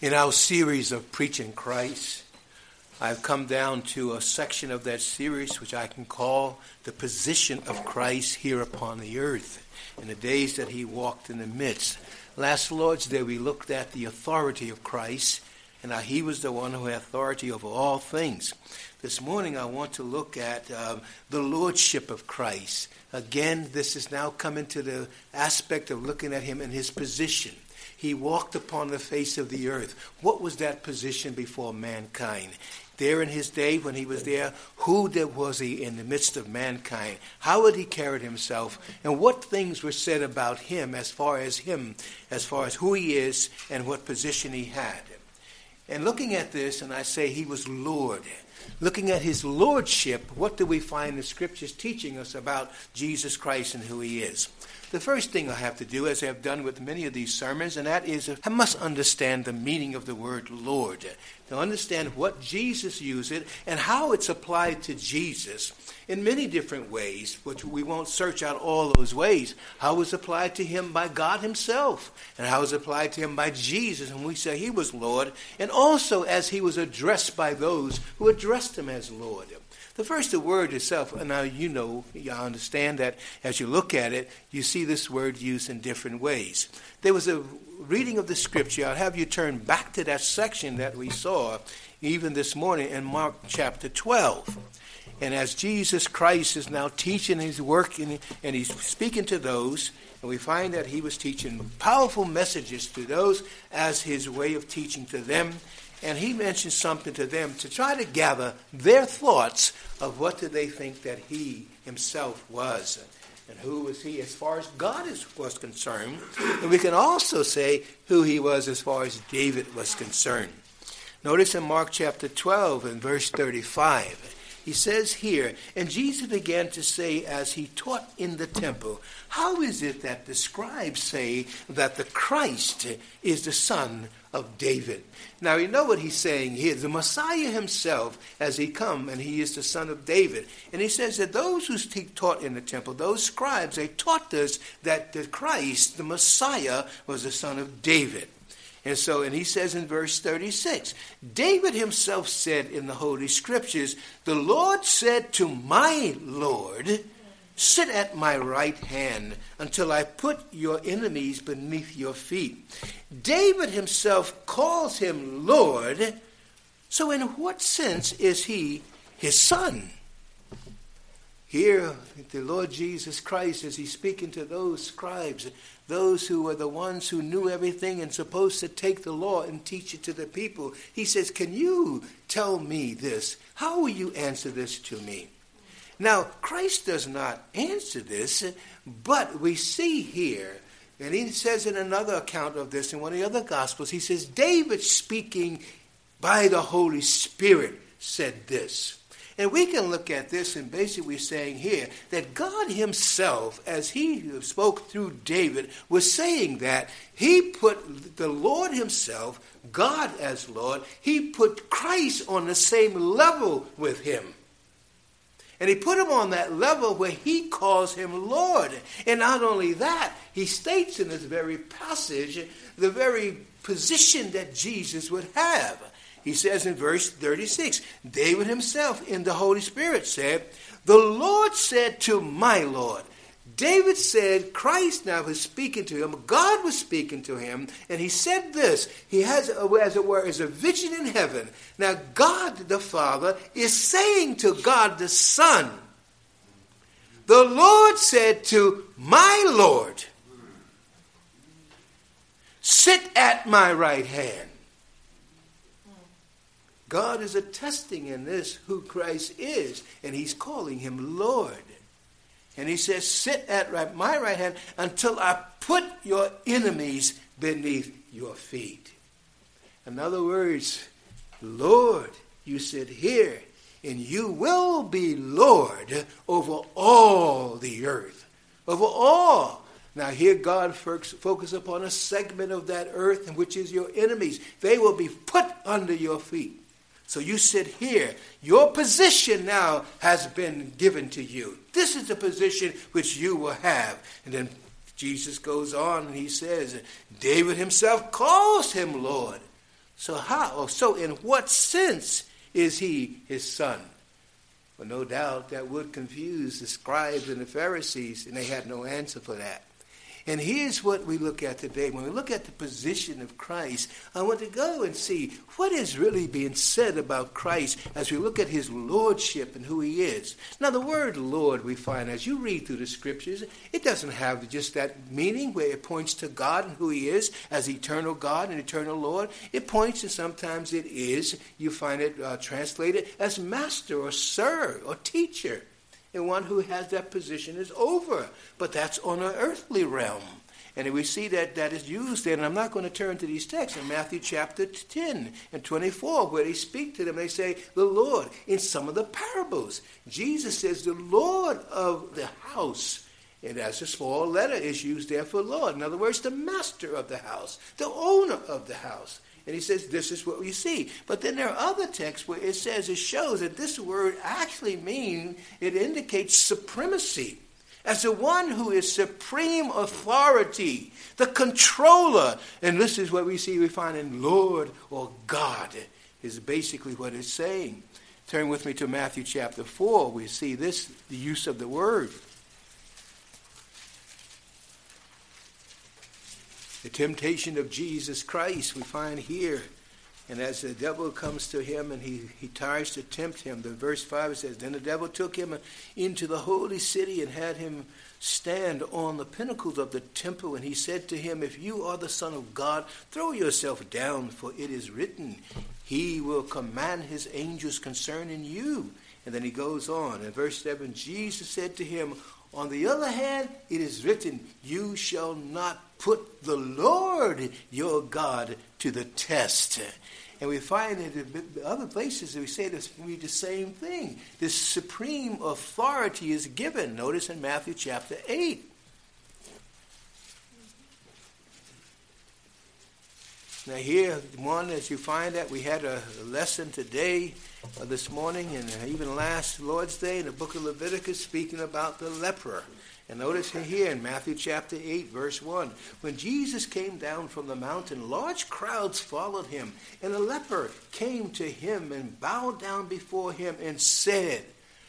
In our series of Preaching Christ, I've come down to a section of that series which I can call the position of Christ here upon the earth in the days that he walked in the midst. Last Lord's Day we looked at the authority of Christ and how he was the one who had authority over all things. This morning I want to look at the lordship of Christ. Again, this is now coming to the aspect of looking at him in his position. He walked upon the face of the earth. What was that position before mankind? There in his day when he was there, who was he in the midst of mankind? How had he carried himself? And what things were said about him as far as who he is and what position he had? And looking at this, and I say he was Lord. Looking at his lordship, what do we find the scriptures teaching us about Jesus Christ and who he is? The first thing I have to do, as I have done with many of these sermons, and that is I must understand the meaning of the word Lord. To understand what Jesus used it and how it's applied to Jesus in many different ways, which we won't search out all those ways. How it was applied to him by God himself, and how it was applied to him by Jesus, and we say he was Lord, and also as he was addressed by those who addressed him as Lord. The first, the word itself, and now you understand that as you look at it, you see this word used in different ways. There was a reading of the scripture. I'll have you turn back to that section that we saw even this morning in Mark chapter 12. And as Jesus Christ is now teaching his work and he's speaking to those, and we find that he was teaching powerful messages to those as his way of teaching to them. And he mentioned something to them to try to gather their thoughts of what did they think that he himself was and who was he as far as God was concerned. And we can also say who he was as far as David was concerned. Notice in Mark chapter 12 and verse 35, he says here, and Jesus began to say as he taught in the temple, how is it that the scribes say that the Christ is the son of David? Now you know what he's saying here. The Messiah himself, as he come, and he is the son of David. And he says that those who taught in the temple, those scribes, they taught us that the Christ, the Messiah, was the son of David. And he says in verse 36, David himself said in the Holy Scriptures, the Lord said to my Lord, sit at my right hand until I put your enemies beneath your feet. David himself calls him Lord. So in what sense is he his son? Here, the Lord Jesus Christ, as he's speaking to those scribes, those who are the ones who knew everything and supposed to take the law and teach it to the people, he says, can you tell me this? How will you answer this to me? Now, Christ does not answer this, but we see here, and he says in another account of this in one of the other Gospels, he says, David speaking by the Holy Spirit said this. And we can look at this and basically saying here that God himself, as he spoke through David, was saying that he put the Lord himself, God as Lord, he put Christ on the same level with him. And he put him on that level where he calls him Lord. And not only that, he states in this very passage the very position that Jesus would have. He says in verse 36, David himself in the Holy Spirit said, the Lord said to my Lord. David said, Christ now was speaking to him, God was speaking to him, and he said this. He has, as it were, is a vision in heaven. Now God the Father is saying to God the Son, the Lord said to my Lord, sit at my right hand. God is attesting in this who Christ is, and he's calling him Lord. And he says, sit at my right hand until I put your enemies beneath your feet. In other words, Lord, you sit here, and you will be Lord over all the earth, over all. Now here God focus upon a segment of that earth, which is your enemies. They will be put under your feet. So you sit here. Your position now has been given to you. This is the position which you will have. And then Jesus goes on and he says, David himself calls him Lord. So in what sense is he his son? Well, no doubt that would confuse the scribes and the Pharisees, and they had no answer for that. And here's what we look at today. When we look at the position of Christ, I want to go and see what is really being said about Christ as we look at his lordship and who he is. Now, the word Lord, we find as you read through the scriptures, it doesn't have just that meaning where it points to God and who he is as eternal God and eternal Lord. It points, and sometimes it is, you find it translated as master or sir or teacher. And one who has that position is over. But that's on an earthly realm. And we see that is used there. And I'm not going to turn to these texts in Matthew chapter 10 and 24, where they speak to them. They say, the Lord, in some of the parables. Jesus says, the Lord of the house. And as a small letter is used there for Lord. In other words, the master of the house, the owner of the house. And he says, this is what we see. But then there are other texts where it says, it shows that this word actually means, it indicates supremacy. As the one who is supreme authority, the controller. And this is what we find in Lord or God, is basically what it's saying. Turn with me to Matthew chapter 4. We see this, the use of the word. The temptation of Jesus Christ we find here. And as the devil comes to him and he tries to tempt him, the verse 5 says, then the devil took him into the holy city and had him stand on the pinnacles of the temple. And he said to him, if you are the Son of God, throw yourself down, for it is written, he will command his angels concerning you. And then he goes on. In verse 7, Jesus said to him, on the other hand, it is written, you shall not put the Lord your God to the test. And we find that in other places we say this, we read the same thing. This supreme authority is given. Notice in Matthew chapter 8. Now here, one, as you find that, we had a lesson today, this morning, and even last Lord's Day in the book of Leviticus, speaking about the leper. And notice here in Matthew chapter 8, verse 1, when Jesus came down from the mountain, large crowds followed him, and a leper came to him and bowed down before him and said,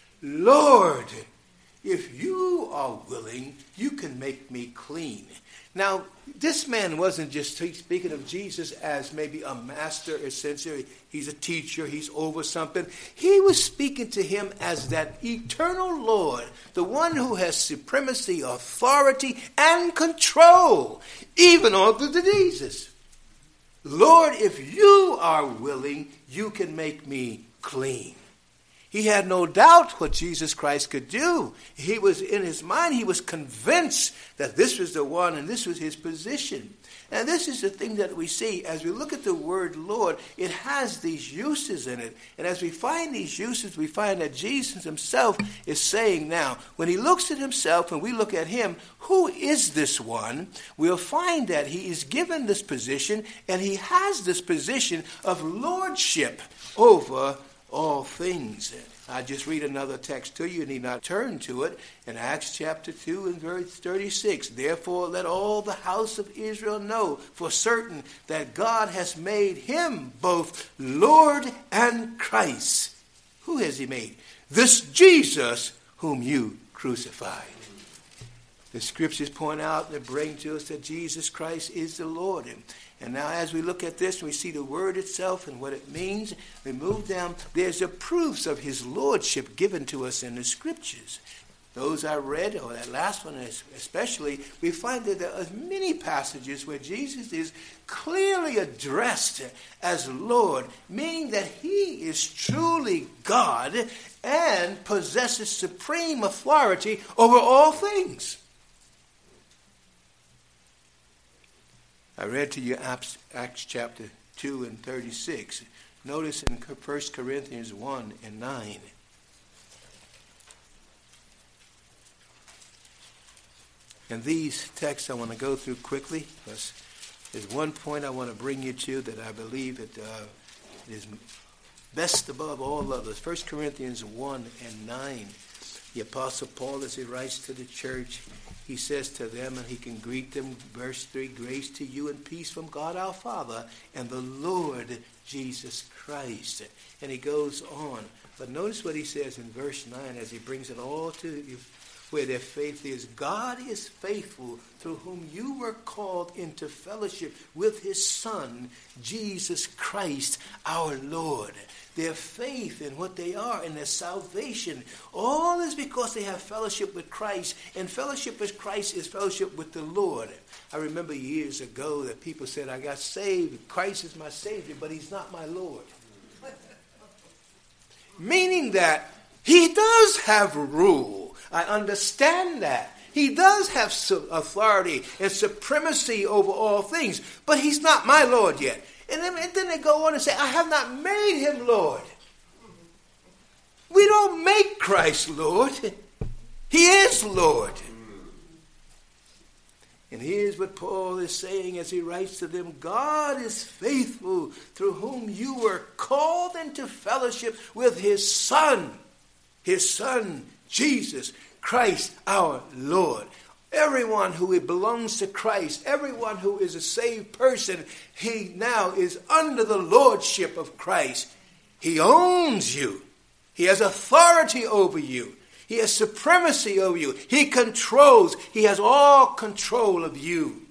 Lord, if you are willing, you can make me clean. Now, this man wasn't just speaking of Jesus as maybe a master, essentially. He's a teacher, he's over something. He was speaking to him as that eternal Lord, the one who has supremacy, authority, and control, even over the diseases. Lord, if you are willing, you can make me clean. He had no doubt what Jesus Christ could do. He was in his mind, he was convinced that this was the one and this was his position. And this is the thing that we see as we look at the word Lord. It has these uses in it. And as we find these uses, we find that Jesus himself is saying now, when he looks at himself and we look at him, who is this one? We'll find that he is given this position, and he has this position of lordship over all things. I just read another text to you, and need not turn to it. In Acts chapter 2 and verse 36, therefore let all the house of Israel know for certain that God has made him both Lord and Christ. Who has he made? This Jesus whom you crucified. The scriptures point out and bring to us that Jesus Christ is the Lord. And now as we look at this, we see the word itself and what it means. We move down. There's the proofs of his lordship given to us in the scriptures. Those I read, or that last one especially, we find that there are many passages where Jesus is clearly addressed as Lord, meaning that he is truly God and possesses supreme authority over all things. I read to you Acts chapter 2 and 36. Notice in 1 Corinthians 1 and 9. And these texts I want to go through quickly, because there's one point I want to bring you to that I believe that is best above all others. 1 Corinthians 1 and 9. The Apostle Paul, as he writes to the church, he says to them, and he can greet them, verse 3, grace to you and peace from God our Father and the Lord Jesus Christ. And he goes on. But notice what he says in verse 9 as he brings it all to you, where their faith is. God is faithful, through whom you were called into fellowship with his Son, Jesus Christ, our Lord. Their faith in what they are and their salvation, all is because they have fellowship with Christ. And fellowship with Christ is fellowship with the Lord. I remember years ago that people said, I got saved. Christ is my Savior, but he's not my Lord. Meaning that he does have rule. I understand that. He does have authority and supremacy over all things, but he's not my Lord yet. And then they go on and say, I have not made him Lord. We don't make Christ Lord. He is Lord. And here's what Paul is saying as he writes to them. God is faithful, through whom you were called into fellowship with his Son, Jesus Christ our Lord. Everyone who belongs to Christ, everyone who is a saved person, he now is under the lordship of Christ. He owns you. He has authority over you. He has supremacy over you. He controls. He has all control of you.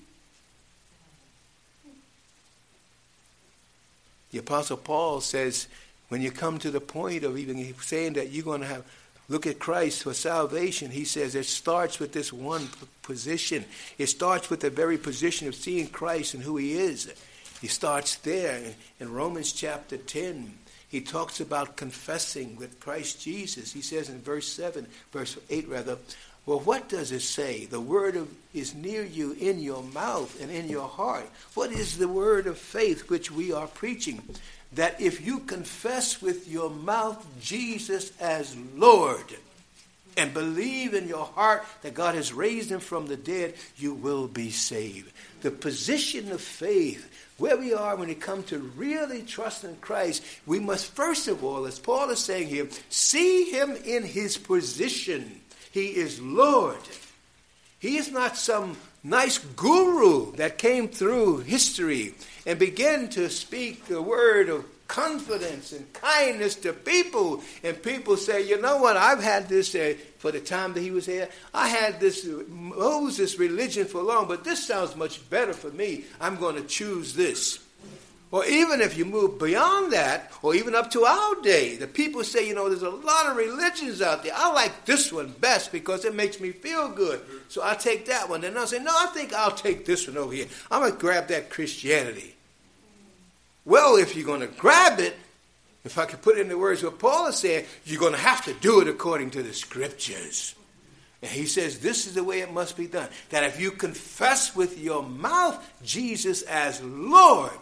The Apostle Paul says, when you come to the point of even saying that you're going to look at Christ for salvation, he says it starts with this one position. It starts with the very position of seeing Christ and who he is. He starts there. In Romans chapter 10, he talks about confessing with Christ Jesus. He says in verse 8 rather, well, what does it say? The word is near you, in your mouth and in your heart. What is the word of faith which we are preaching? That if you confess with your mouth Jesus as Lord and believe in your heart that God has raised him from the dead, you will be saved. The position of faith, where we are when it comes to really trusting Christ, we must first of all, as Paul is saying here, see him in his position. He is Lord. He is not some nice guru that came through history and began to speak the word of confidence and kindness to people. And people say, you know what, I've had this for the time that he was here. I had this Moses religion for long, but this sounds much better for me. I'm going to choose this. Or even if you move beyond that, or even up to our day, the people say, you know, there's a lot of religions out there. I like this one best because it makes me feel good. So I take that one. And I'll say, no, I think I'll take this one over here. I'm going to grab that Christianity. Well, if you're going to grab it, if I could put it in the words what Paul is saying, you're going to have to do it according to the scriptures. And he says this is the way it must be done. That if you confess with your mouth Jesus as Lord,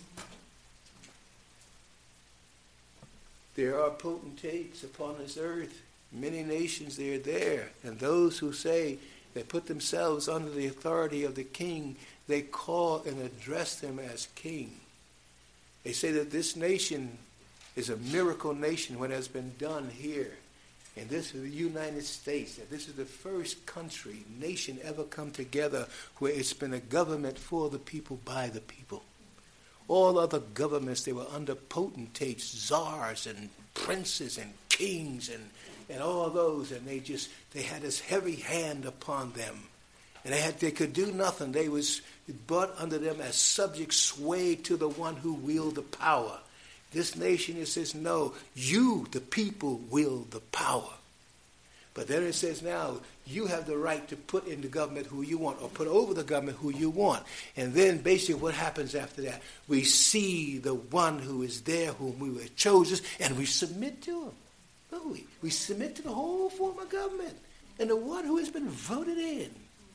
there are potentates upon this earth. Many nations, they are there. And those who say they put themselves under the authority of the king, they call and address them as king. They say that this nation is a miracle nation, what has been done here. And this is the United States. That this is the first nation ever come together where it's been a government for the people, by the people. All other governments, they were under potentates, czars and princes and kings and all those. And they had this heavy hand upon them. And they could do nothing. They was brought under them as subjects, swayed to the one who wielded the power. This nation, it says, no, you, the people, wield the power. But then it says now, you have the right to put in the government who you want, or put over the government who you want. And then basically what happens after that? We see the one who is there, whom we were chosen, and we submit to him. No, we submit to the whole form of government and the one who has been voted in.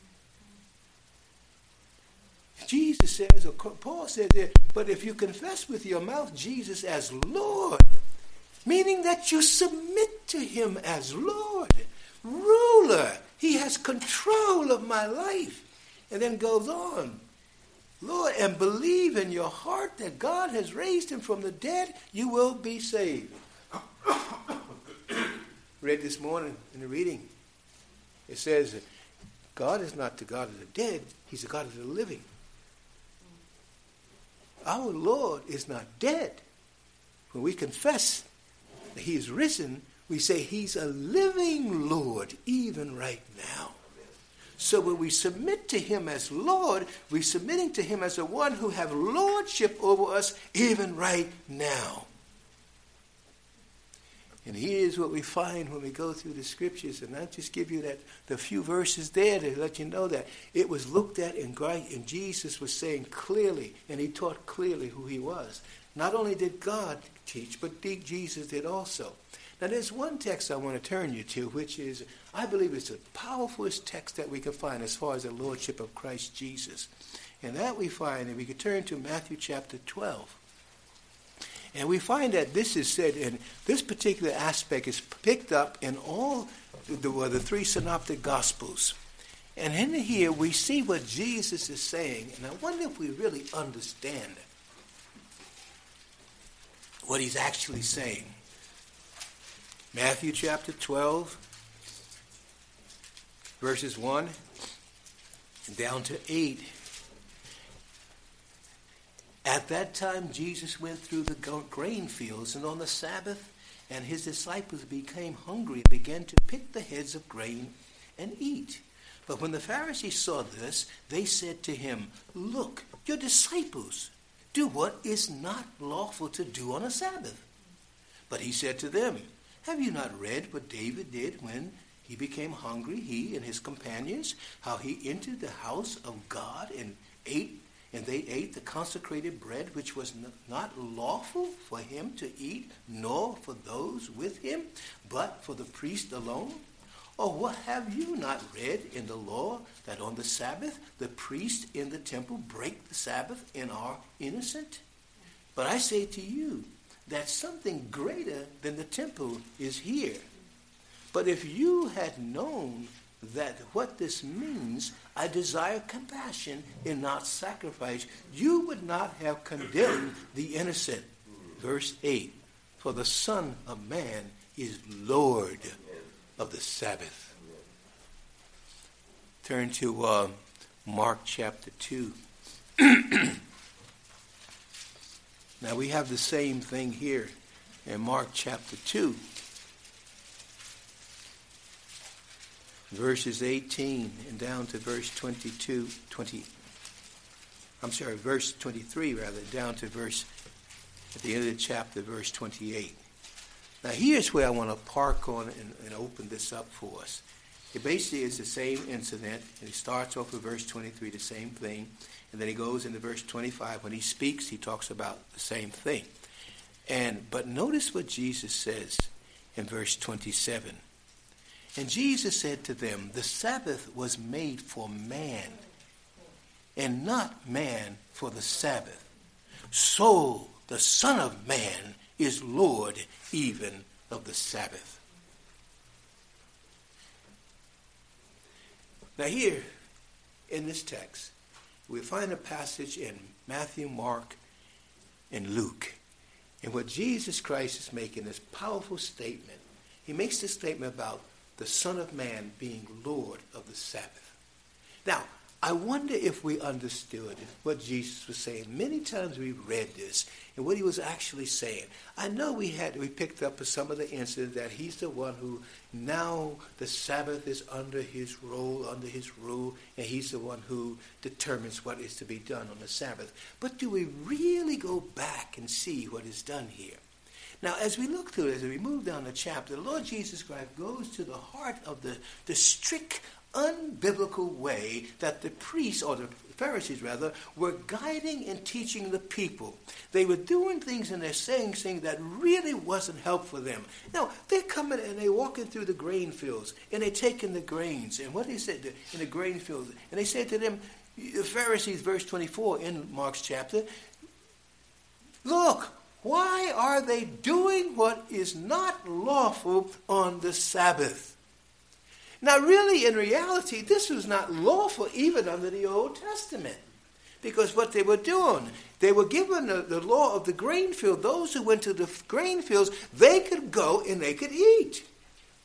Jesus says, or Paul says there, but if you confess with your mouth Jesus as Lord, meaning that you submit to him as Lord, ruler, he has control of my life. And then goes on, Lord, and believe in your heart that God has raised him from the dead, you will be saved. Read this morning in the reading. It says, God is not the God of the dead. He's the God of the living. Our Lord is not dead. When we confess that he is risen, we say he's a living Lord even right now. So when we submit to him as Lord, we're submitting to him as the one who have lordship over us even right now. And here's what we find when we go through the scriptures. And I'll just give you the few verses there to let you know that it was looked at and Jesus was saying clearly, and he taught clearly who he was. Not only did God teach, but Jesus did also. Now there's one text I want to turn you to, which is, I believe it's the powerfulest text that we can find as far as the lordship of Christ Jesus. And that we find, and we could turn to Matthew chapter 12. And we find that this is said, and this particular aspect is picked up in all the three synoptic gospels. And in here we see what Jesus is saying, and I wonder if we really understand what he's actually saying. Matthew chapter 12, verses 1 and down to 8. At that time, Jesus went through the grain fields, and on the Sabbath, and his disciples became hungry and began to pick the heads of grain and eat. But when the Pharisees saw this, they said to him, "Look, your disciples do what is not lawful to do on a Sabbath." But he said to them, "Have you not read what David did when he became hungry, he and his companions, how he entered the house of God and ate? And they ate the consecrated bread, which was not lawful for him to eat, nor for those with him, but for the priest alone? Or what have you not read in the law, that on the Sabbath the priests in the temple break the Sabbath and are innocent? But I say to you that something greater than the temple is here. But if you had known that what this means, I desire compassion and not sacrifice, you would not have condemned the innocent." Verse 8, "For the Son of Man is Lord of the Sabbath." Turn to Mark chapter 2. Now we have the same thing here in Mark chapter 2. Verses 18 and down to verse verse 23 rather, down to verse, at the end of the chapter, verse 28. Now here's where I want to park on and open this up for us. It basically is the same incident, and he starts off with verse 23, the same thing, and then he goes into verse 25. When he speaks, he talks about the same thing. But notice what Jesus says in verse 27. "And Jesus said to them, the Sabbath was made for man, and not man for the Sabbath. So the Son of Man is Lord even of the Sabbath." Now here, in this text, we find a passage in Matthew, Mark, and Luke. And what Jesus Christ is making this powerful statement. He makes this statement about the Son of Man being Lord of the Sabbath. Now, I wonder if we understood what Jesus was saying. Many times we read this and what he was actually saying. I know we picked up some of the incidents that he's the one who now the Sabbath is under his rule, and he's the one who determines what is to be done on the Sabbath. But do we really go back and see what is done here? Now, as we look through this, as we move down the chapter, the Lord Jesus Christ goes to the heart of the strict, unbiblical way that the priests, or the Pharisees rather, were guiding and teaching the people. They were doing things and they're saying things that really wasn't helpful for them. Now, they're coming and they're walking through the grain fields, and they're taking the grains. And what they said in the grain fields, and they said to them, the Pharisees, verse 24 in Mark's chapter, "Look, why are they doing what is not lawful on the Sabbath?" Now, really, in reality, this was not lawful even under the Old Testament. Because what they were doing, they were given the law of the grain field. Those who went to the grain fields, they could go and they could eat.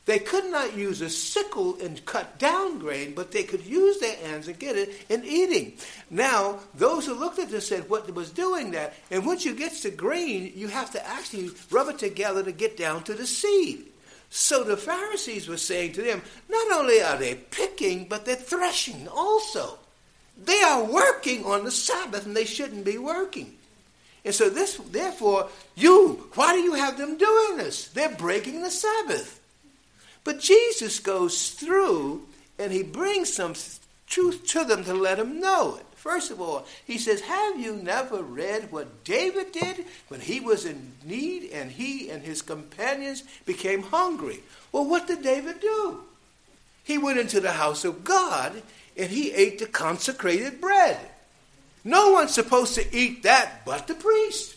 They could not use a sickle and cut down grain, but they could use their hands and get it in eating. Now, those who looked at this said, what was doing that? And once you get to grain, you have to actually rub it together to get down to the seed. So the Pharisees were saying to them, not only are they picking, but they're threshing also. They are working on the Sabbath, and they shouldn't be working. And so therefore, why do you have them doing this? They're breaking the Sabbath. But Jesus goes through and he brings some truth to them to let them know it. First of all, he says, have you never read what David did when he was in need and he and his companions became hungry? Well, what did David do? He went into the house of God and he ate the consecrated bread. No one's supposed to eat that but the priest.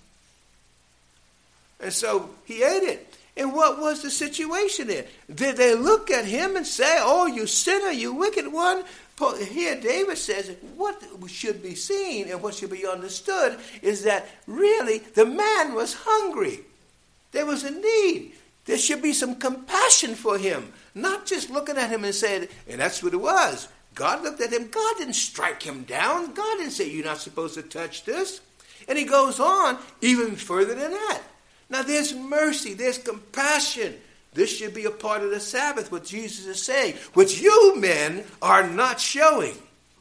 And so he ate it. And what was the situation there? Did they look at him and say, oh, you sinner, you wicked one? Here David says what should be seen and what should be understood is that really the man was hungry. There was a need. There should be some compassion for him. Not just looking at him and saying, and that's what it was. God looked at him. God didn't strike him down. God didn't say, you're not supposed to touch this. And he goes on even further than that. Now there's mercy, there's compassion. This should be a part of the Sabbath, what Jesus is saying, which you men are not showing.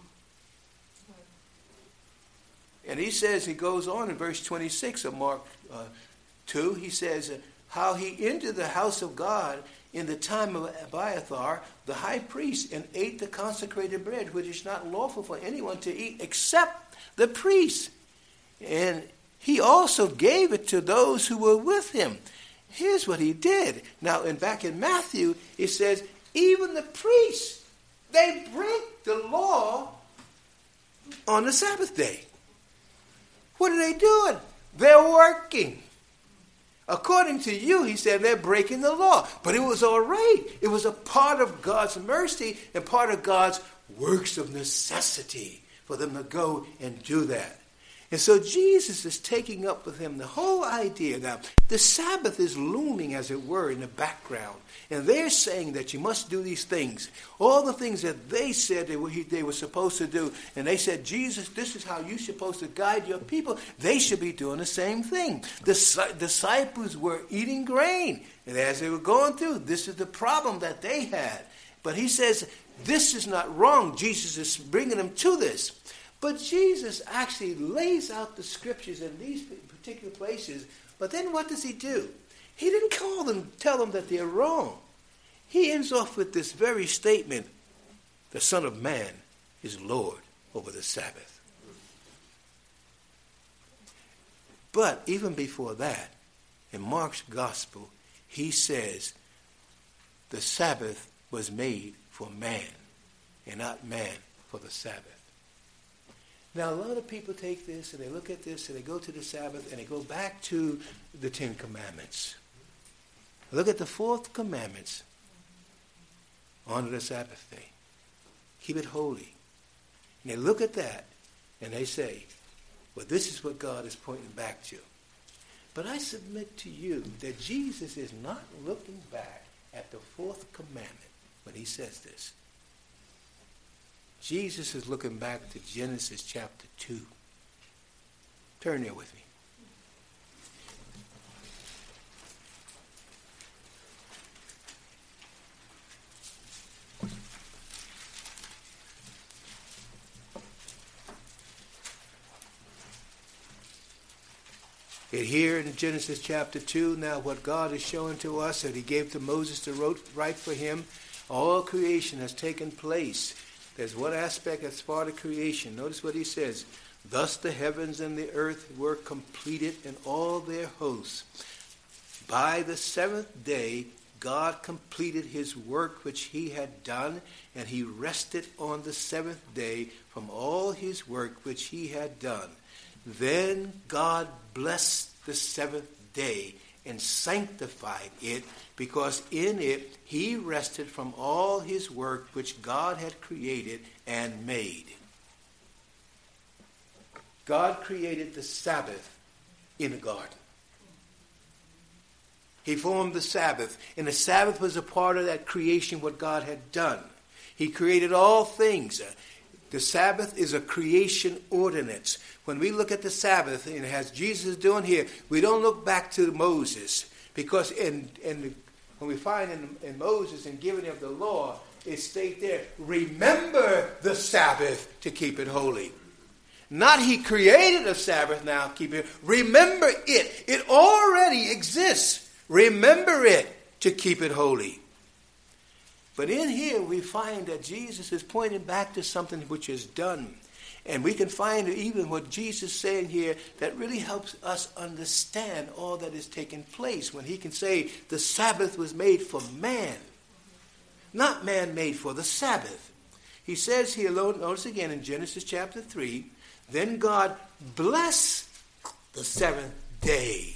And he says, he goes on in verse 26 of Mark 2, he says, how he entered the house of God in the time of Abiathar, the high priest, and ate the consecrated bread, which is not lawful for anyone to eat except the priest. And he also gave it to those who were with him. Here's what he did. Now, back in Matthew, it says, even the priests, they break the law on the Sabbath day. What are they doing? They're working. According to you, he said, they're breaking the law. But it was all right. It was a part of God's mercy and part of God's works of necessity for them to go and do that. And so Jesus is taking up with him the whole idea. Now, the Sabbath is looming, as it were, in the background. And they're saying that you must do these things. All the things that they said they were supposed to do. And they said, Jesus, this is how you're supposed to guide your people. They should be doing the same thing. The disciples were eating grain. And as they were going through, this is the problem that they had. But he says, this is not wrong. Jesus is bringing them to this. But Jesus actually lays out the scriptures in these particular places. But then what does he do? He didn't tell them that they're wrong. He ends off with this very statement, the Son of Man is Lord over the Sabbath. But even before that, in Mark's gospel, he says the Sabbath was made for man and not man for the Sabbath. Now, a lot of people take this and they look at this and they go to the Sabbath and they go back to the Ten Commandments. Look at the fourth commandments. Honor the Sabbath day. Keep it holy. And they look at that and they say, well, this is what God is pointing back to. But I submit to you that Jesus is not looking back at the fourth commandment when he says this. Jesus is looking back to Genesis chapter 2. Turn there with me. And here in Genesis chapter 2, now what God is showing to us that he gave to Moses to write for him, all creation has taken place. There's one aspect that's part of creation. Notice what he says. Thus the heavens and the earth were completed and all their hosts. By the seventh day, God completed his work which he had done, and he rested on the seventh day from all his work which he had done. Then God blessed the seventh day and sanctified it, because in it he rested from all his work which God had created and made. God created the Sabbath in the garden. He formed the Sabbath, and the Sabbath was a part of that creation, what God had done. He created all things. The Sabbath is a creation ordinance. When we look at the Sabbath, and as Jesus is doing here, we don't look back to Moses, because when we find in Moses and giving of the law, it states there, remember the Sabbath to keep it holy. Not he created a Sabbath, now keep it. Remember it. It already exists. Remember it to keep it holy. But in here we find that Jesus is pointing back to something which is done. And we can find even what Jesus is saying here that really helps us understand all that is taking place. When he can say the Sabbath was made for man, not man made for the Sabbath. He says here, notice again in Genesis chapter 3, then God blessed the seventh day.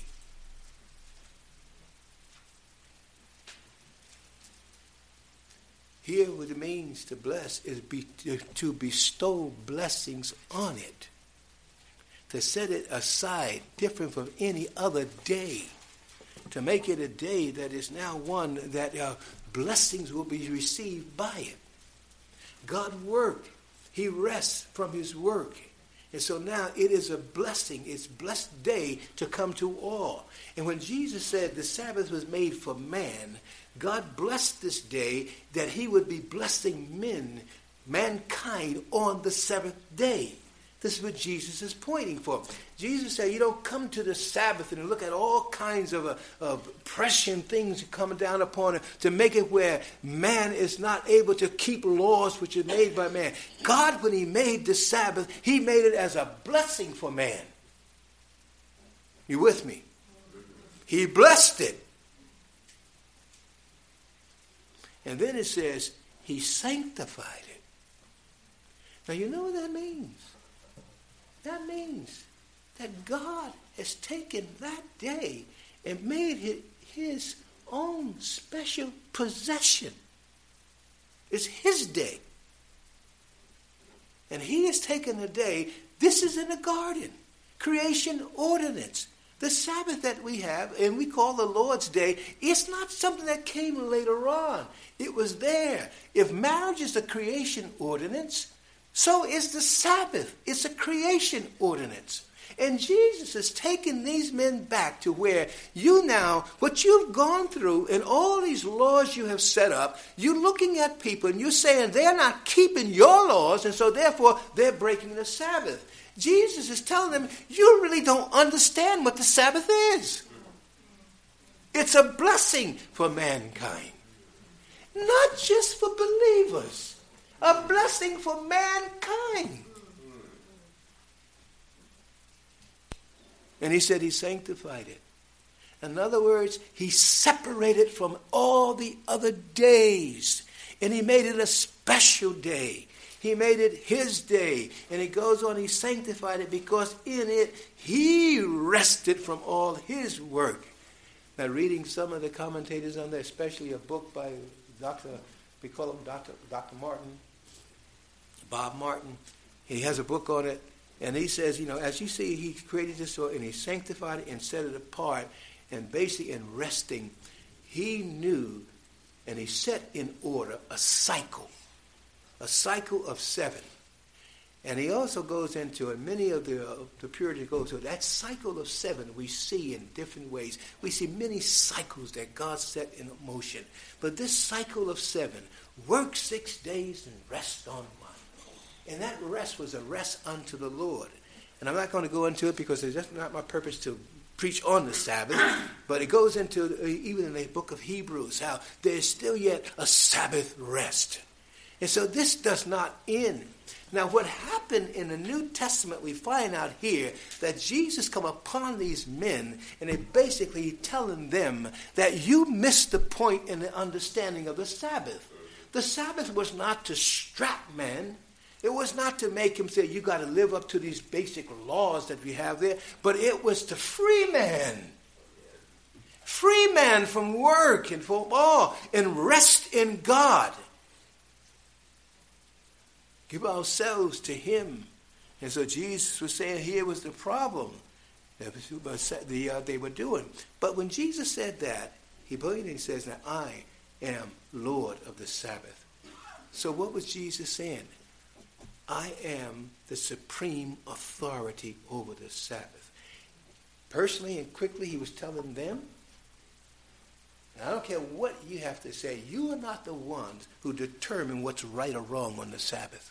Here what it means to bless is to bestow blessings on it. To set it aside, different from any other day. To make it a day that is now one that blessings will be received by it. God worked. He rests from his work. And so now it is a blessing. It's a blessed day to come to all. And when Jesus said the Sabbath was made for man, God blessed this day that he would be blessing mankind on the seventh day. This is what Jesus is pointing for. Jesus said you don't come to the Sabbath and look at all kinds of oppression things coming down upon it to make it where man is not able to keep laws which are made by man. God, when he made the Sabbath, he made it as a blessing for man. You with me? He blessed it. And then it says he sanctified it. Now you know what that means? That means that God has taken that day and made it his own special possession. It's his day. And he has taken the day. This is in the garden. Creation ordinance. The Sabbath that we have, and we call the Lord's Day, it's not something that came later on. It was there. If marriage is a creation ordinance, so is the Sabbath. It's a creation ordinance. And Jesus is taking these men back to where you now, what you've gone through and all these laws you have set up, you're looking at people and you're saying they're not keeping your laws, and so therefore they're breaking the Sabbath. Jesus is telling them, you really don't understand what the Sabbath is. It's a blessing for mankind. Not just for believers. A blessing for mankind. And he said he sanctified it. In other words, he separated from all the other days. And he made it a special day. He made it his day. And he goes on, he sanctified it because in it he rested from all his work. Now reading some of the commentators on there, especially a book by we call him Dr. Martin, Bob Martin. He has a book on it. And he says, as you see, he created this and he sanctified it and set it apart. And basically in resting, he knew and he set in order a cycle of 7. And he also goes into, and many of the Puritans go to that cycle of 7 we see in different ways. We see many cycles that God set in motion. But this cycle of 7, work 6 days and rest on one. And that rest was a rest unto the Lord. And I'm not going to go into it because it's just not my purpose to preach on the Sabbath. But it goes into, even in the book of Hebrews, how there's still yet a Sabbath rest. And so this does not end. Now what happened in the New Testament, we find out here that Jesus come upon these men and they basically telling them that you missed the point in the understanding of the Sabbath. The Sabbath was not to strap man. It was not to make him say, you got to live up to these basic laws that we have there, but it was to free man. Free man from work and from all, and rest in God. Give ourselves to him. And so Jesus was saying here was the problem. they were doing. But when Jesus said that, he plainly says that I am Lord of the Sabbath. So what was Jesus saying? I am the supreme authority over the Sabbath. Personally and quickly, he was telling them, I don't care what you have to say, you are not the ones who determine what's right or wrong on the Sabbath.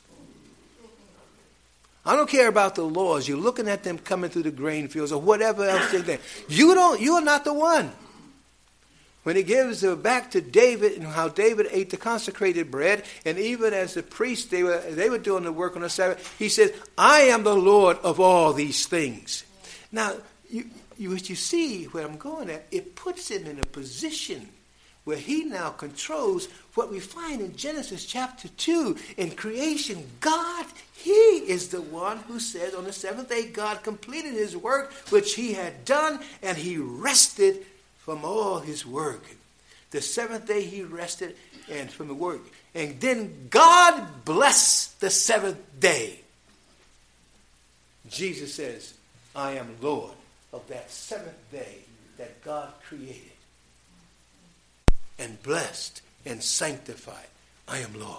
I don't care about the laws. You're looking at them coming through the grain fields or whatever else they're there. You are not the one. When he gives back to David and how David ate the consecrated bread, and even as the priests, they were doing the work on the Sabbath, he said, I am the Lord of all these things. Now, what you see where I'm going at, it puts him in a position where he now controls what we find in Genesis chapter 2. In creation, God, he is the one who says on the seventh day, God completed his work which he had done, and he rested from all his work. The seventh day he rested and from the work. And then God blessed the seventh day. Jesus says, I am Lord of that seventh day that God created and blessed and sanctified. I am Lord.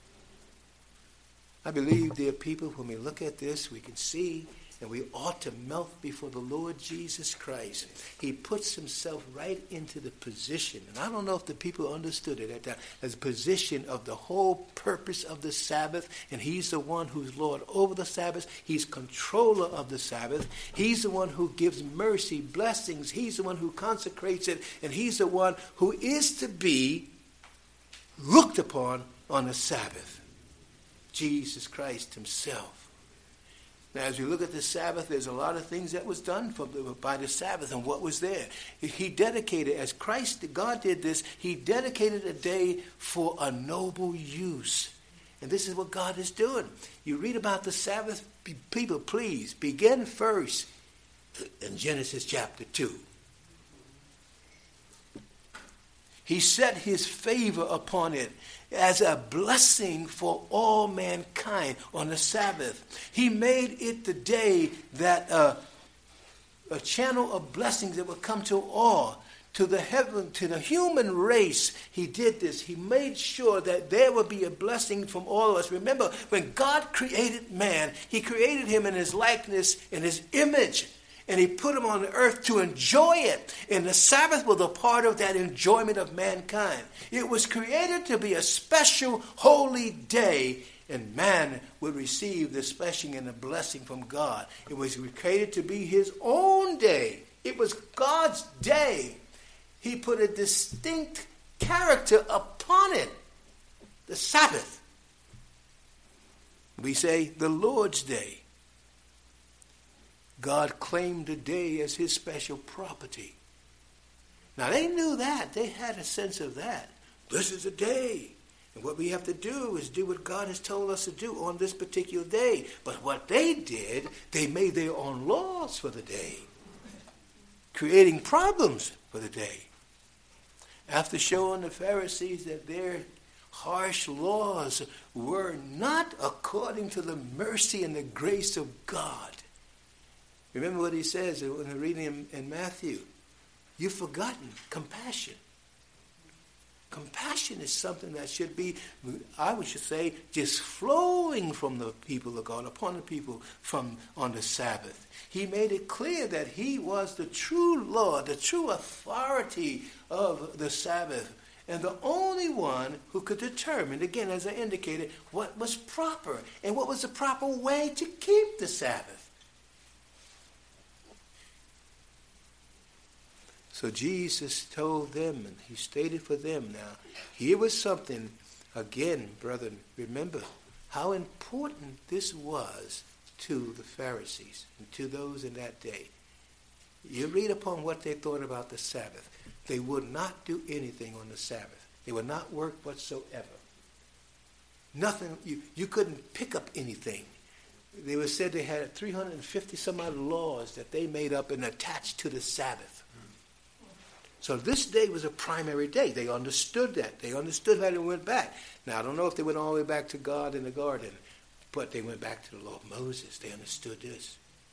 I believe, dear people, when we look at this, we can see and we ought to melt before the Lord Jesus Christ. He puts himself right into the position. And I don't know if the people understood it at that, as a position of the whole purpose of the Sabbath. And he's the one who's Lord over the Sabbath. He's controller of the Sabbath. He's the one who gives mercy, blessings. He's the one who consecrates it. And he's the one who is to be looked upon on the Sabbath. Jesus Christ himself. Now, as we look at the Sabbath, there's a lot of things that was done by the Sabbath and what was there. He dedicated, as Christ, God did this, he dedicated a day for a noble use. And this is what God is doing. You read about the Sabbath, people, please, begin first in Genesis chapter 2. He set his favor upon it as a blessing for all mankind on the Sabbath. He made it the day that a channel of blessings that would come to all, to the heaven, to the human race. He did this. He made sure that there would be a blessing from all of us. Remember, when God created man, he created him in his likeness, in his image. And he put him on the earth to enjoy it. And the Sabbath was a part of that enjoyment of mankind. It was created to be a special holy day, and man would receive the blessing and the blessing from God. It was created to be his own day. It was God's day. He put a distinct character upon it. The Sabbath. We say the Lord's Day. God claimed the day as his special property. Now, they knew that. They had a sense of that. This is a day. And what we have to do is do what God has told us to do on this particular day. But what they did, they made their own laws for the day, creating problems for the day. After showing the Pharisees that their harsh laws were not according to the mercy and the grace of God, remember what he says when we're reading in Matthew. You've forgotten compassion. Compassion is something that should be, I should say, just flowing from the people of God upon the people on the Sabbath. He made it clear that he was the true Lord, the true authority of the Sabbath, and the only one who could determine, again, as I indicated, what was proper and what was the proper way to keep the Sabbath. So Jesus told them, and he stated for them now, here was something, again, brethren, remember how important this was to the Pharisees and to those in that day. You read upon what they thought about the Sabbath. They would not do anything on the Sabbath. They would not work whatsoever. Nothing, you couldn't pick up anything. They were said they had 350 some odd laws that they made up and attached to the Sabbath. So this day was a primary day. They understood that. They understood how they went back. Now, I don't know if they went all the way back to God in the garden, but they went back to the law of Moses. They understood this.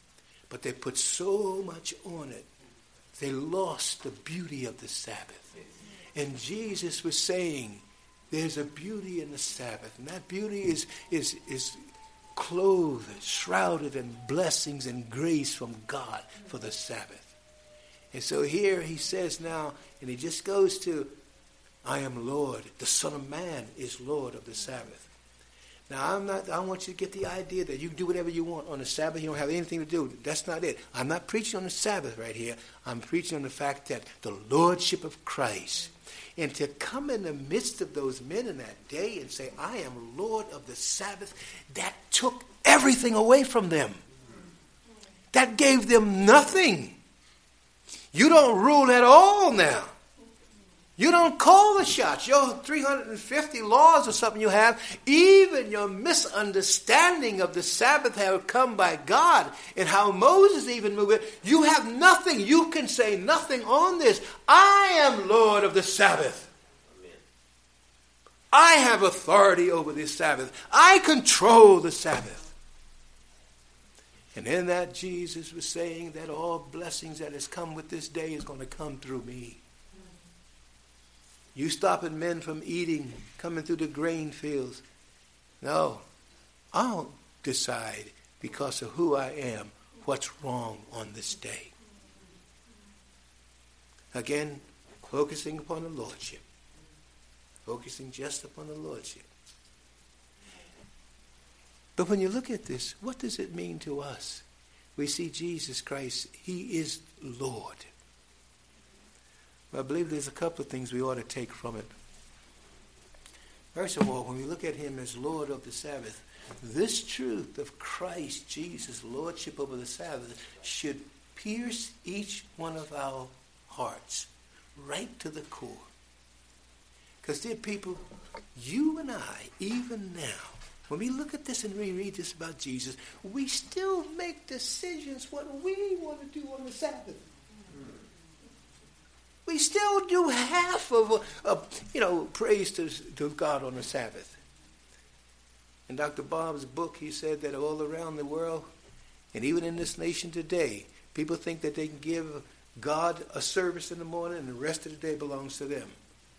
but they put so much on it, they lost the beauty of the Sabbath. And Jesus was saying, there's a beauty in the Sabbath, and that beauty is clothed, shrouded in blessings and grace from God for the Sabbath. And so here he says now, and he just goes to, I am Lord. The Son of Man is Lord of the Sabbath. Now, I want you to get the idea that you can do whatever you want on the Sabbath. You don't have anything to do. That's not it. I'm not preaching on the Sabbath right here. I'm preaching on the fact that the Lordship of Christ. And to come in the midst of those men in that day and say, I am Lord of the Sabbath, that took everything away from them. That gave them nothing. You don't rule at all now. You don't call the shots. Your 350 laws or something you have, even your misunderstanding of the Sabbath have come by God and how Moses even moved it. You have nothing. You can say nothing on this. I am Lord of the Sabbath. Amen. I have authority over this Sabbath. I control the Sabbath. And in that, Jesus was saying that all blessings that has come with this day is going to come through me. You stopping men from eating, coming through the grain fields. No, I'll decide because of who I am what's wrong on this day. Again, focusing upon the Lordship. Focusing just upon the Lordship. But when you look at this, what does it mean to us? We see Jesus Christ, he is Lord. I believe there's a couple of things we ought to take from it. First of all, when we look at him as Lord of the Sabbath, this truth of Christ Jesus' Lordship over the Sabbath should pierce each one of our hearts right to the core. Because dear people, you and I, even now, when we look at this and we read this about Jesus, we still make decisions what we want to do on the Sabbath. We still do half of, praise to God on the Sabbath. In Dr. Bob's book, he said that all around the world, and even in this nation today, people think that they can give God a service in the morning and the rest of the day belongs to them.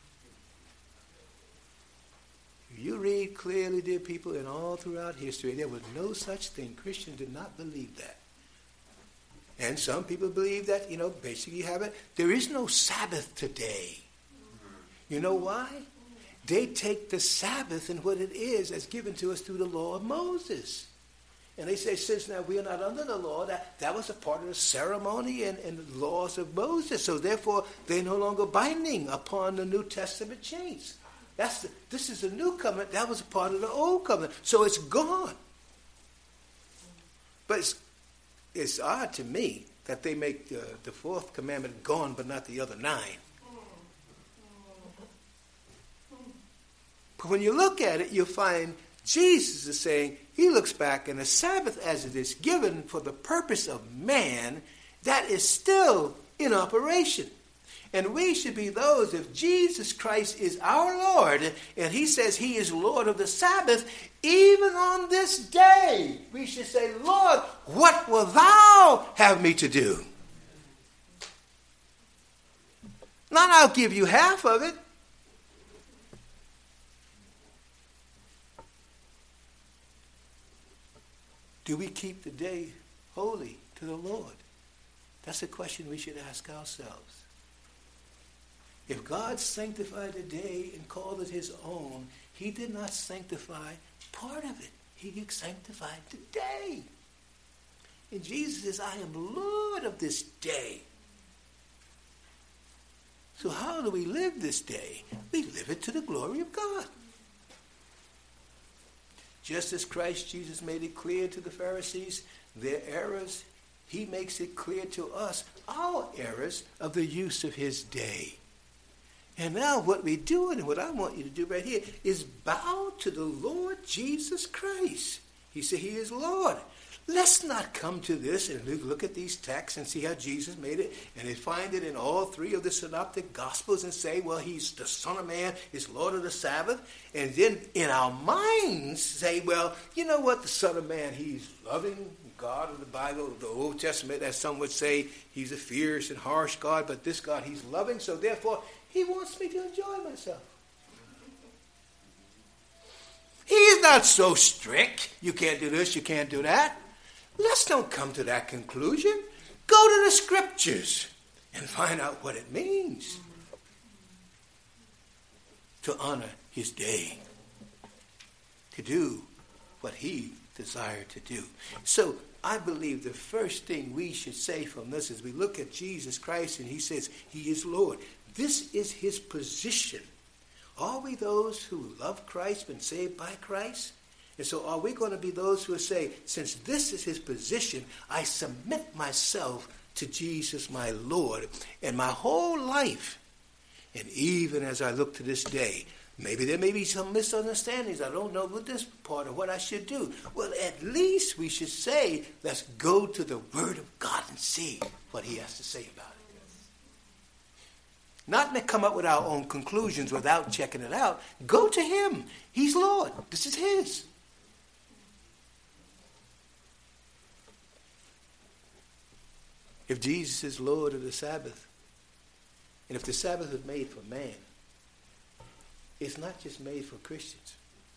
You read clearly, dear people, and all throughout history, there was no such thing. Christians did not believe that. And some people believe that, basically you have it. There is no Sabbath today. You know why? They take the Sabbath and what it is as given to us through the law of Moses. And they say, since now we are not under the law, that was a part of the ceremony and the laws of Moses. So therefore, they're no longer binding upon the New Testament chains. This is a new covenant. That was a part of the old covenant. So it's gone. But it's odd to me that they make the fourth commandment gone, but not the other 9. But when you look at it, you'll find Jesus is saying, he looks back, and the Sabbath as it is given for the purpose of man, that is still in operation. And we should be those, if Jesus Christ is our Lord, and he says he is Lord of the Sabbath, even on this day, we should say, Lord, what will thou have me to do? Not I'll give you half of it. Do we keep the day holy to the Lord? That's a question we should ask ourselves. If God sanctified the day and called it his own, he did not sanctify part of it. He sanctified the day. And Jesus says, I am Lord of this day. So how do we live this day? We live it to the glory of God. Just as Christ Jesus made it clear to the Pharisees, their errors, he makes it clear to us, our errors of the use of his day. And now what we're doing, and what I want you to do right here, is bow to the Lord Jesus Christ. He said he is Lord. Let's not come to this and look at these texts and see how Jesus made it, and they find it in all 3 of the synoptic gospels and say, well, he's the Son of Man, he's Lord of the Sabbath. And then in our minds say, well, you know what, the Son of Man, he's loving, God of the Bible, the Old Testament, as some would say, he's a fierce and harsh God, but this God, he's loving, so therefore he wants me to enjoy myself. He's not so strict. You can't do this, you can't do that. Let's don't come to that conclusion. Go to the scriptures and find out what it means to honor his day, to do what he desired to do. So I believe the first thing we should say from this is we look at Jesus Christ and he says he is Lord. This is his position. Are we those who love Christ, been saved by Christ? And so are we going to be those who say, since this is his position, I submit myself to Jesus, my Lord, and my whole life. And even as I look to this day, maybe there may be some misunderstandings. I don't know what this part of what I should do. Well, at least we should say, let's go to the Word of God and see what he has to say about it. Not to come up with our own conclusions without checking it out. Go to him. He's Lord. This is his. If Jesus is Lord of the Sabbath, and if the Sabbath was made for man, it's not just made for Christians.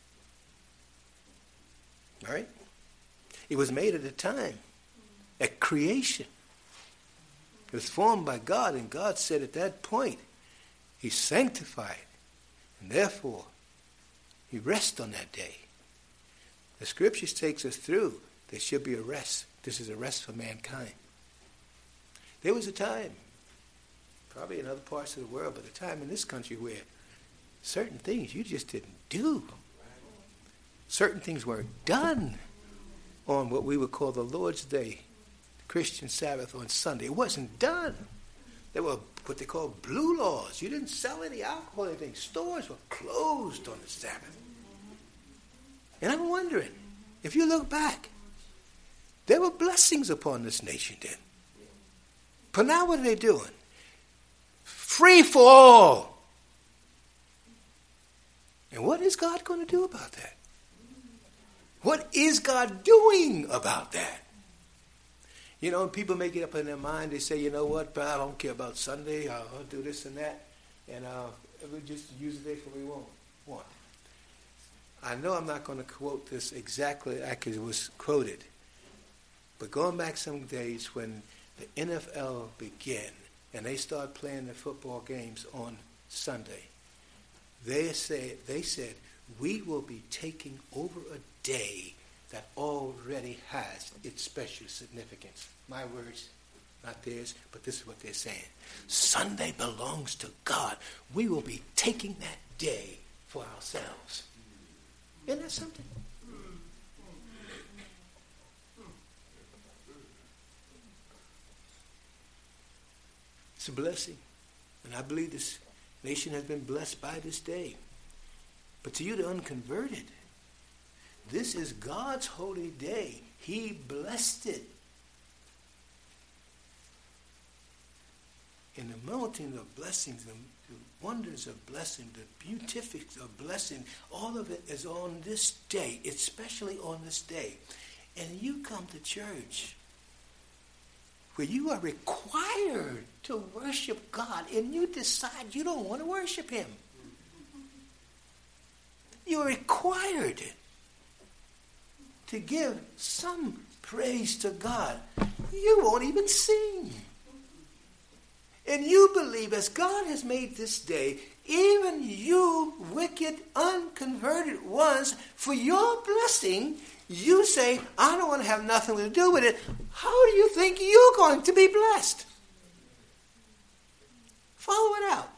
All right? It was made at a time, at creation. It was formed by God, and God said at that point, he's sanctified, and therefore, he rests on that day. The scriptures takes us through. There should be a rest. This is a rest for mankind. There was a time, probably in other parts of the world, but a time in this country where certain things you just didn't do. Certain things weren't done on what we would call the Lord's Day, the Christian Sabbath on Sunday. It wasn't done. There were what they call blue laws. You didn't sell any alcohol or anything. Stores were closed on the Sabbath. And I'm wondering, if you look back, there were blessings upon this nation then. But now what are they doing? Free for all. And what is God going to do about that? What is God doing about that? You know, people make it up in their mind. They say, you know what, but I don't care about Sunday. I'll do this and that. And we'll just use the day for what we want. I know I'm not going to quote this exactly like it was quoted. But going back some days when the NFL began and they started playing the football games on Sunday, they said, we will be taking over a day that already has its special significance. My words, not theirs, but this is what they're saying. Sunday belongs to God. We will be taking that day for ourselves. Isn't that something? It's a blessing. And I believe this nation has been blessed by this day. But to you, the unconverted, this is God's holy day. He blessed it. And the mountain of blessings, the wonders of blessing, the beatifics of blessing, all of it is on this day, especially on this day. And you come to church where you are required to worship God, and you decide you don't want to worship him. You're required to give some praise to God. You won't even sing. And you believe, as God has made this day, even you wicked, unconverted ones, for your blessing, you say, I don't want to have nothing to do with it. How do you think you're going to be blessed? Follow it out.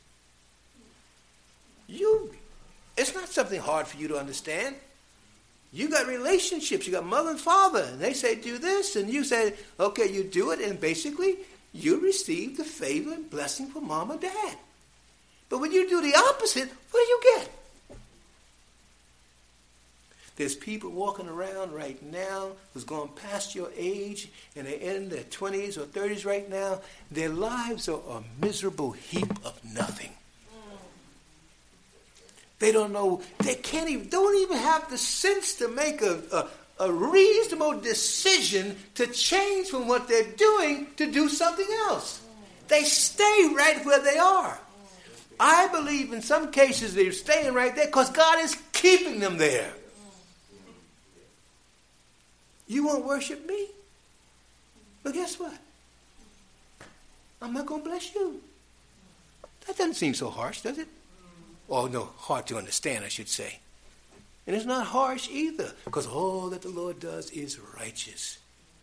It's not something hard for you to understand. You got relationships. You got mother and father. And they say, do this. And you say, okay, you do it. And basically, you receive the favor and blessing from mom or dad. But when you do the opposite, what do you get? There's people walking around right now who's going past your age, and they're in their 20s or 30s right now. Their lives are a miserable heap of nothing. They don't know. They don't even have the sense to make a a reasonable decision to change from what they're doing to do something else. They stay right where they are. I believe in some cases they're staying right there because God is keeping them there. You won't worship me? But guess what? I'm not going to bless you. That doesn't seem so harsh, does it? Oh, no, hard to understand, I should say. And it's not harsh either, because all that the Lord does is righteous.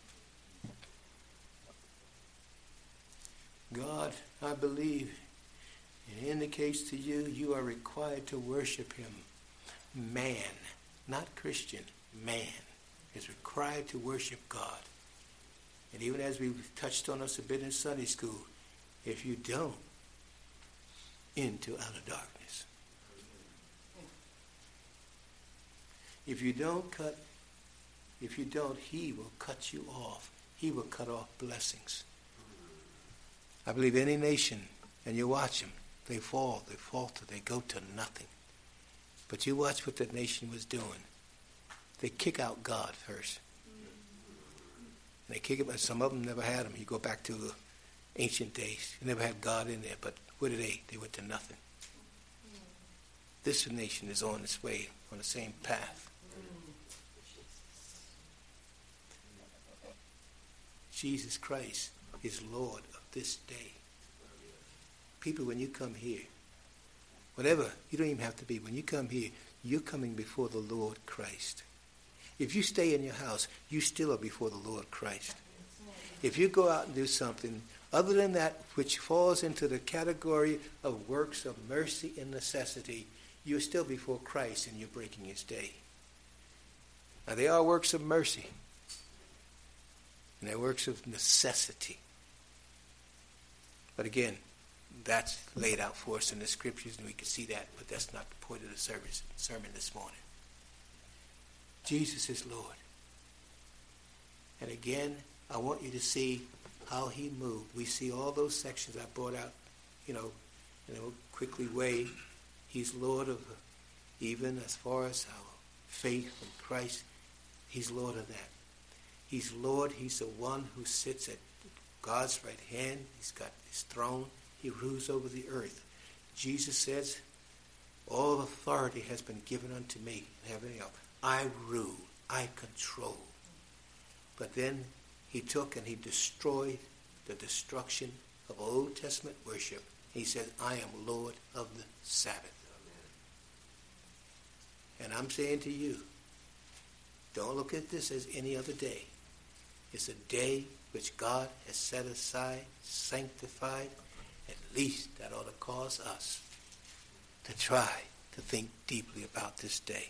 God, I believe, it indicates to you, you are required to worship him. Man, not Christian, man is required to worship God. And even as we touched on us a bit in Sunday school, if you don't, into outer darkness. If you don't, he will cut you off. He will cut off blessings. I believe any nation, and you watch them, they fall, they falter, they go to nothing. But you watch what that nation was doing. They kick out God first. And they kick him, and some of them never had him. You go back to the ancient days. You never had God in there, but what did they? They went to nothing. This nation is on its way, on the same path. Jesus Christ is Lord of this day. People, when you come here, whatever, you don't even have to be. When you come here, you're coming before the Lord Christ. If you stay in your house, you still are before the Lord Christ. If you go out and do something other than that which falls into the category of works of mercy and necessity, you're still before Christ and you're breaking his day. Now, they are works of mercy. And they're works of necessity. But again, that's laid out for us in the scriptures, and we can see that, but that's not the point of the sermon this morning. Jesus is Lord. And again, I want you to see how he moved. We see all those sections I brought out, in a quickly way. He's Lord of, even as far as our faith in Christ, he's Lord of that. He's Lord. He's the one who sits at God's right hand. He's got his throne. He rules over the earth. Jesus says, all authority has been given unto me in heaven and earth. I rule. I control. But then he took and he destroyed the destruction of Old Testament worship. He said, I am Lord of the Sabbath. And I'm saying to you, don't look at this as any other day. It's a day which God has set aside, sanctified. At least that ought to cause us to try to think deeply about this day.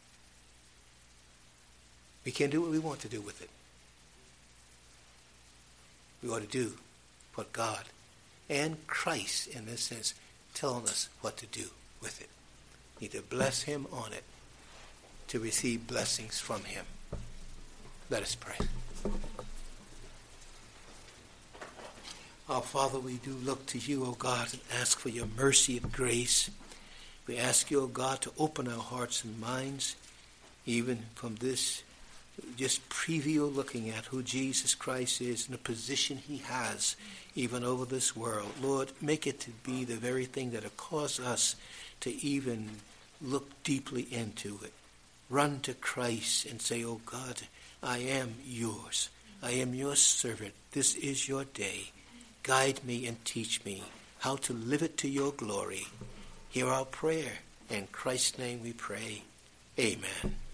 We can't do what we want to do with it. We ought to do what God and Christ, in this sense, telling us what to do with it. We need to bless him on it to receive blessings from him. Let us pray. Our Father, we do look to you, O God, and ask for your mercy and grace. We ask you, O God, to open our hearts and minds, even from this just preview looking at who Jesus Christ is and the position he has even over this world. Lord, make it to be the very thing that will cause us to even look deeply into it. Run to Christ and say, oh God, I am yours. I am your servant. This is your day. Guide me and teach me how to live it to your glory. Hear our prayer. In Christ's name we pray. Amen.